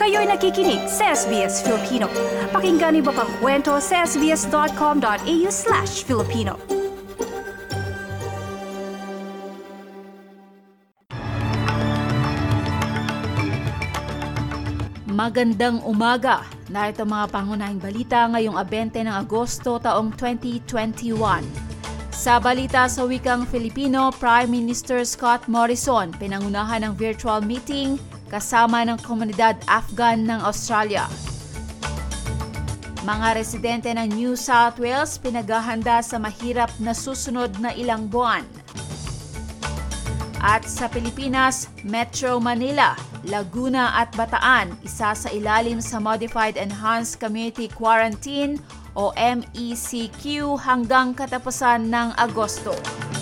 Kayo'y nakikinig sa SBS Filipino. Pakinggan niyo pa ang kwento sa sbs.com.au/Filipino. Magandang umaga. Narito mga pangunahing balita ngayong 20 ng Agosto taong 2021. Sa balita sa wikang Filipino, Prime Minister Scott Morrison pinangunahan ng virtual meeting kasama ng komunidad Afghan ng Australia. Mga residente ng New South Wales pinaghahanda sa mahirap na susunod na ilang buwan. At sa Pilipinas, Metro Manila, Laguna at Bataan, isa sa ilalim sa Modified Enhanced Community Quarantine o MECQ hanggang katapusan ng Agosto.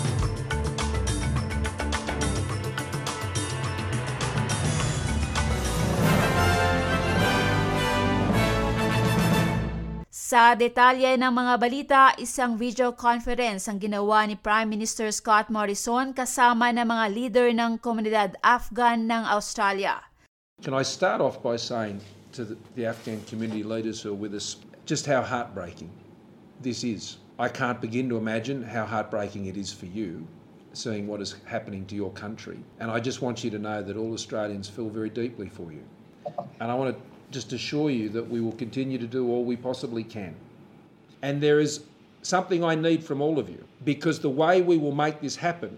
Sa detalye ng mga balita, isang video conference ang ginawa ni Prime Minister Scott Morrison kasama ng mga leader ng komunidad Afghan ng Australia. Can I start off by saying to the Afghan community leaders who are with us just how heartbreaking this is. I can't begin to imagine how heartbreaking it is for you seeing what is happening to your country. And I just want you to know that all Australians feel very deeply for you. And I want to just assure you that we will continue to do all we possibly can. And there is something I need from all of you, because the way we will make this happen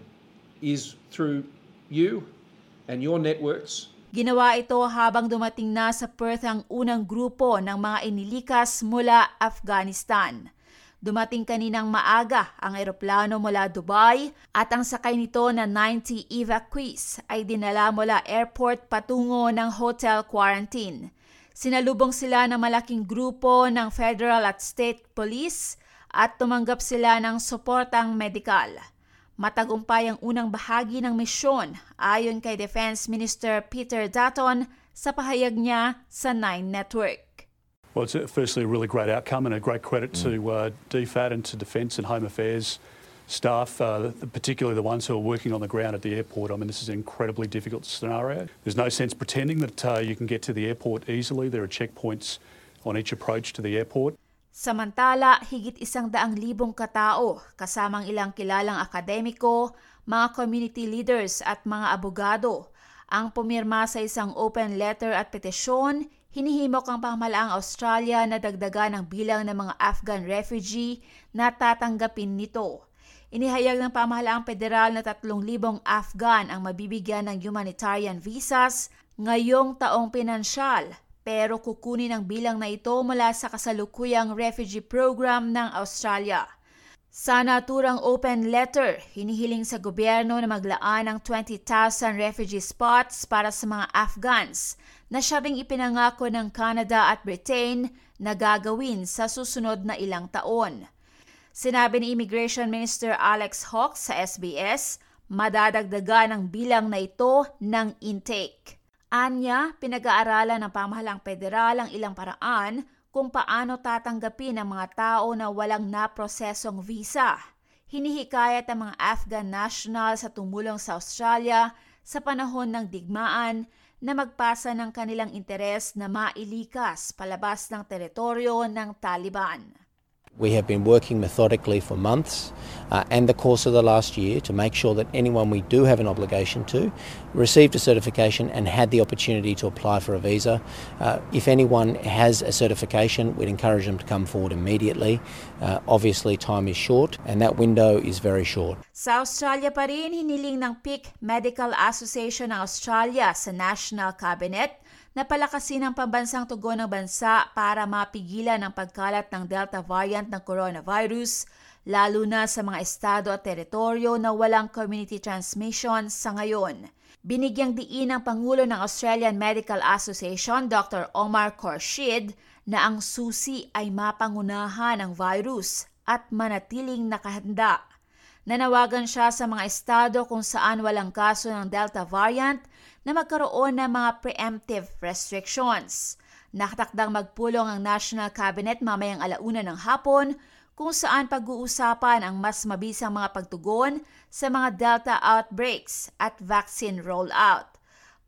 is through you and your networks. Ginawa ito habang dumating na sa Perth ang unang grupo ng mga inilikas mula Afghanistan. Dumating kaninang maaga ang eroplano mula Dubai at ang sakay nito na 90 evacuees ay dinala mula airport patungo ng hotel quarantine. Sinalubong sila ng malaking grupo ng federal at state police at tumanggap sila ng suportang medikal. Matagumpay ang unang bahagi ng misyon ayon kay Defense Minister Peter Dutton sa pahayag niya sa Nine Network. Well, it's firstly a really great outcome and a great credit to DFAT and to Defence and Home Affairs staff, particularly the ones who are working on the ground at the airport. I mean, this is an incredibly difficult scenario. There's no sense pretending that you can get to the airport easily. There are checkpoints on each approach to the airport. Samantala, higit 100,000 katao, kasamang ilang kilalang akademiko, mga community leaders at mga abogado, ang pumirma sa isang open letter at petisyon, hinihimok ang pamahalaang Australia na dagdagan ang bilang ng mga Afghan refugee na tatanggapin nito. Inihayag ng pamahalaang federal na 3,000 Afghan ang mabibigyan ng humanitarian visas ngayong taong pinansyal, pero kukunin ang bilang na ito mula sa kasalukuyang refugee program ng Australia. Sa naturang open letter, hinihiling sa gobyerno na maglaan ng 20,000 refugee spots para sa mga Afghans na siya ring ipinangako ng Canada at Britain na gagawin sa susunod na ilang taon. Sinabi ni Immigration Minister Alex Hawke sa SBS, madadagdagan ang bilang na ito ng intake. Anya, pinag-aaralan ng pamahalaang federal ang ilang paraan kung paano tatanggapin ang mga tao na walang naprosesong visa. Hinihikayat ang mga Afghan nationals sa tumulong sa Australia sa panahon ng digmaan na magpasa ng kanilang interes na mailikas palabas ng teritoryo ng Taliban. We have been working methodically for months and the course of the last year to make sure that anyone we do have an obligation to received a certification and had the opportunity to apply for a visa. If anyone has a certification, we'd encourage them to come forward immediately. Obviously, time is short and that window is very short. Sa Australia pa rin, hiniling ng PIC Medical Association ng Australia sa National Cabinet na palakasin ang pambansang tugon ng bansa para mapigilan ang pagkalat ng Delta variant ng coronavirus, lalo na sa mga estado at teritoryo na walang community transmission sa ngayon. Binigyang diin ng Pangulo ng Australian Medical Association, Dr. Omar Khorshid, na ang susi ay mapangunahan ang virus at manatiling nakahanda. Nanawagan siya sa mga estado kung saan walang kaso ng Delta variant na magkaroon ng mga preemptive restrictions. Nakatakdang magpulong ang National Cabinet mamayang 1:00 ng hapon kung saan pag-uusapan ang mas mabisang mga pagtugon sa mga Delta outbreaks at vaccine rollout.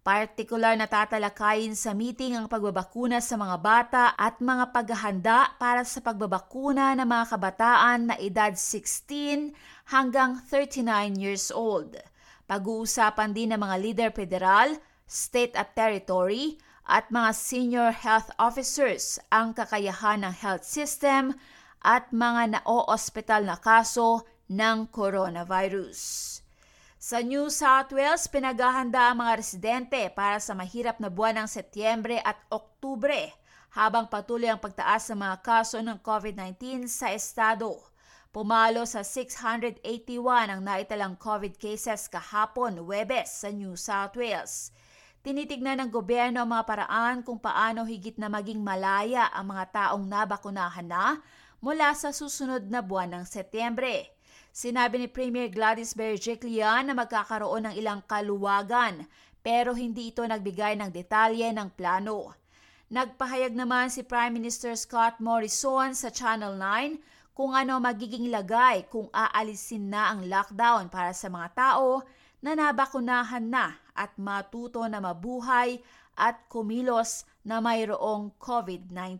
Partikular na tatalakayin sa meeting ang pagbabakuna sa mga bata at mga paghahanda para sa pagbabakuna ng mga kabataan na edad 16 hanggang 39 years old. Pag-uusapan din ng mga leader federal, state at territory at mga senior health officers ang kakayahan ng health system at mga na-o-ospital na kaso ng coronavirus. Sa New South Wales, pinaghahanda ang mga residente para sa mahirap na buwan ng Setyembre at Oktubre habang patuloy ang pagtaas ng mga kaso ng COVID-19 sa estado. Pumalo sa 681 ang naitalang COVID cases kahapon, Huwebes, sa New South Wales. Tinitignan ng gobyerno ang mga paraan kung paano higit na maging malaya ang mga taong nabakunahan na mula sa susunod na buwan ng Setyembre. Sinabi ni Premier Gladys Berejiklian na magkakaroon ng ilang kaluwagan pero hindi ito nagbigay ng detalye ng plano. Nagpahayag naman si Prime Minister Scott Morrison sa Channel 9 kung ano magiging lagay kung aalisin na ang lockdown para sa mga tao na nabakunahan na at matuto na mabuhay at kumilos na mayroong COVID-19.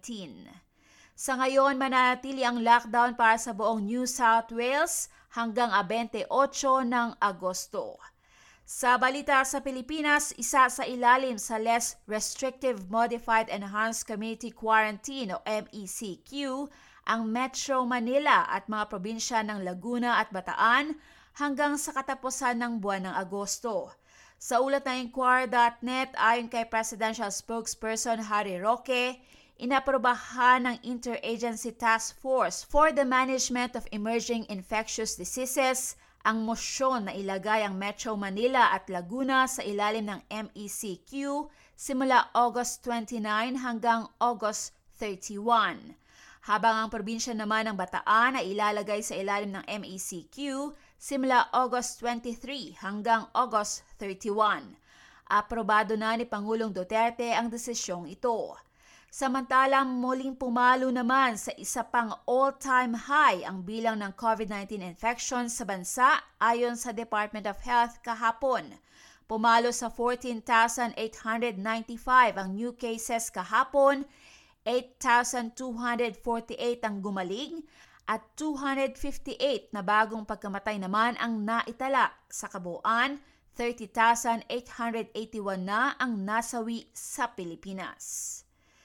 Sa ngayon, mananatili ang lockdown para sa buong New South Wales hanggang 28 ng Agosto. Sa balita sa Pilipinas, isa sa ilalim sa Less Restrictive Modified Enhanced Community Quarantine o MECQ ang Metro Manila at mga probinsya ng Laguna at Bataan hanggang sa katapusan ng buwan ng Agosto. Sa ulat ng Inquirer.net, ayon kay Presidential Spokesperson Harry Roque, inaprobahan ng Interagency Task Force for the Management of Emerging Infectious Diseases ang mosyon na ilagay ang Metro Manila at Laguna sa ilalim ng MECQ simula August 29 hanggang August 31. Habang ang probinsya naman ng Bataan ay ilalagay sa ilalim ng MECQ simula August 23 hanggang August 31. Aprobado na ni Pangulong Duterte ang desisyong ito. Samantalang muling pumalo naman sa isa pang all-time high ang bilang ng COVID-19 infections sa bansa ayon sa Department of Health kahapon. Pumalo sa 14,895 ang new cases kahapon, 8,248 ang gumaling at 258 na bagong pagkamatay naman ang naitala. Sa kabuuan, 30,881 na ang nasawi sa Pilipinas.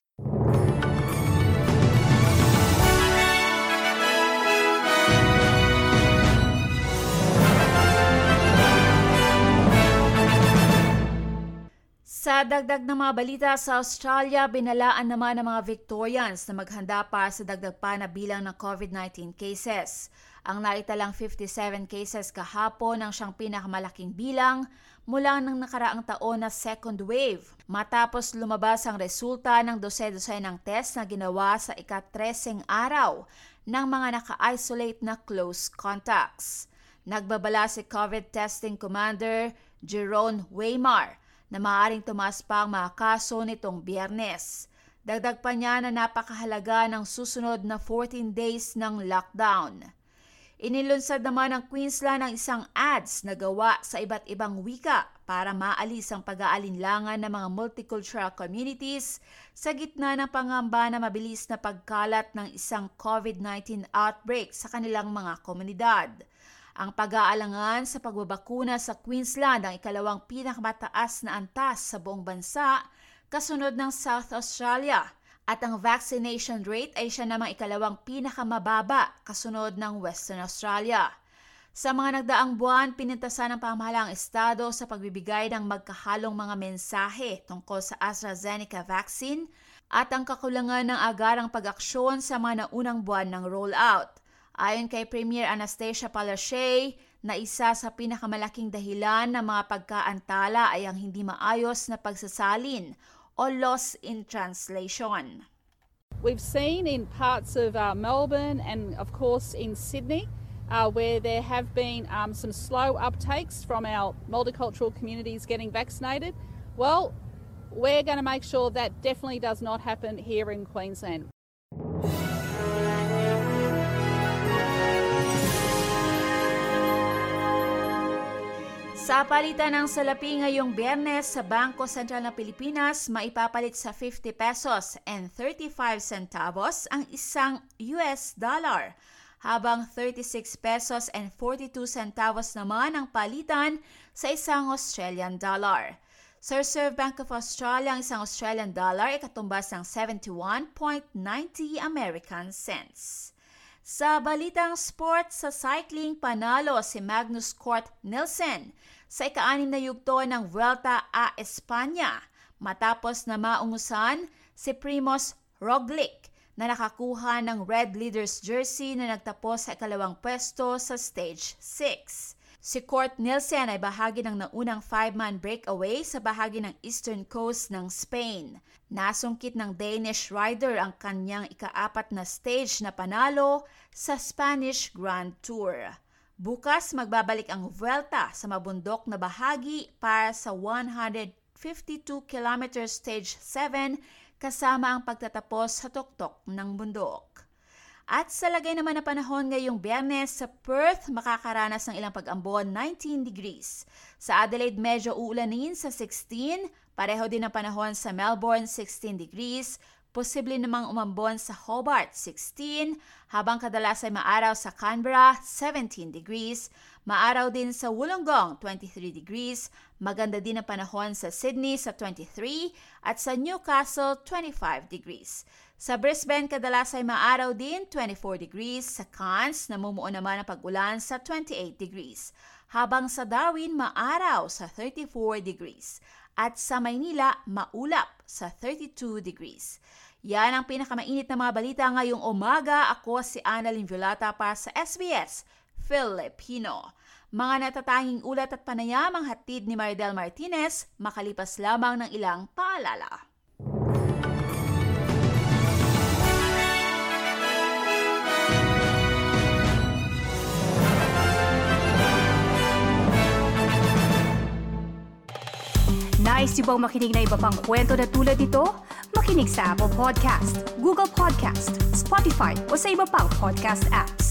Sa dagdag na mga balita sa Australia, binalaan naman ng mga Victorians na maghanda para sa dagdag pa na bilang ng COVID-19 cases. Ang naitalang 57 cases kahapon ang siyang pinakamalaking bilang mula ng nakaraang taon na second wave, matapos lumabas ang resulta ng dose-dosenang test na ginawa sa ika-13 araw ng mga naka-isolate na close contacts. Nagbabala si COVID testing commander Jerome Waymar na maaaring tumaas pa ang mga kaso nitong Biyernes. Dagdag pa niya na napakahalaga ng susunod na 14 days ng lockdown. Inilunsad naman ng Queensland ang isang ads na gawa sa iba't ibang wika para maalis ang pag-aalinlangan ng mga multicultural communities sa gitna ng pangamba na mabilis na pagkalat ng isang COVID-19 outbreak sa kanilang mga komunidad. Ang pag-aalangan sa pagbabakuna sa Queensland ang ikalawang pinakamataas na antas sa buong bansa kasunod ng South Australia at ang vaccination rate ay siya namang ikalawang pinakamababa kasunod ng Western Australia. Sa mga nagdaang buwan, pinintasan ng pamahalaang estado sa pagbibigay ng magkahalong mga mensahe tungkol sa AstraZeneca vaccine at ang kakulangan ng agarang pag-aksyon sa mga naunang buwan ng rollout. Ayon kay Premier Anastasia Palaszczuk, na isa sa pinakamalaking dahilan ng mga pagkaantala ay ang hindi maayos na pagsasalin o loss in translation. We've seen in parts of Melbourne and of course in Sydney where there have been some slow uptakes from our multicultural communities getting vaccinated. Well, we're going to make sure that definitely does not happen here in Queensland. Sa palitan ng salapi ngayong Biyernes sa Bangko Sentral ng Pilipinas, maipapalit sa 50 pesos and 35 centavos ang isang US dollar, habang 36 pesos and 42 centavos naman ang palitan sa isang Australian dollar. Sa Reserve Bank of Australia, ang isang Australian dollar ay katumbas ng 71.90 American cents. Sa balitang sports, sa cycling, panalo si Magnus Cort Nielsen sa ika-6 na yugto ng Vuelta a España matapos na maungusan si Primož Roglič na nakakuha ng red leader's jersey na nagtapos sa ikalawang pwesto sa stage 6. Si Cort Nielsen ay bahagi ng naunang 5-man breakaway sa bahagi ng eastern coast ng Spain. Nasungkit ng Danish rider ang kanyang ika-4 na stage na panalo sa Spanish Grand Tour. Bukas magbabalik ang Vuelta sa mabundok na bahagi para sa 152 km stage 7 kasama ang pagtatapos sa tuktok ng bundok. At sa lagay naman na panahon ngayong Biyernes, sa Perth makakaranas ng ilang pag-ambon, 19 degrees. Sa Adelaide medyo uulanin sa 16, pareho din ang panahon sa Melbourne, 16 degrees. Posible namang umambon sa Hobart, 16, habang kadalas ay maaraw sa Canberra, 17 degrees. Maaraw din sa Wollongong, 23 degrees. Maganda din ang panahon sa Sydney sa 23 at sa Newcastle, 25 degrees. Sa Brisbane, kadalas ay maaraw din, 24 degrees. Sa Cairns, namumuo naman ang pag-ulan sa 28 degrees. Habang sa Darwin, maaraw sa 34 degrees. At sa Maynila, maulap sa 32 degrees. Yan ang pinakamainit na mga balita ngayong umaga. Ako si Annalyn Violata para sa SBS Filipino. Mga natatanging ulat at panayam ang hatid ni Maridel Martinez, makalipas lamang ng ilang paalala. Nice yung bang makinig na iba pang kwento na tulad ito? Makinig sa Apple Podcast, Google Podcast, Spotify o sa iba pang podcast apps.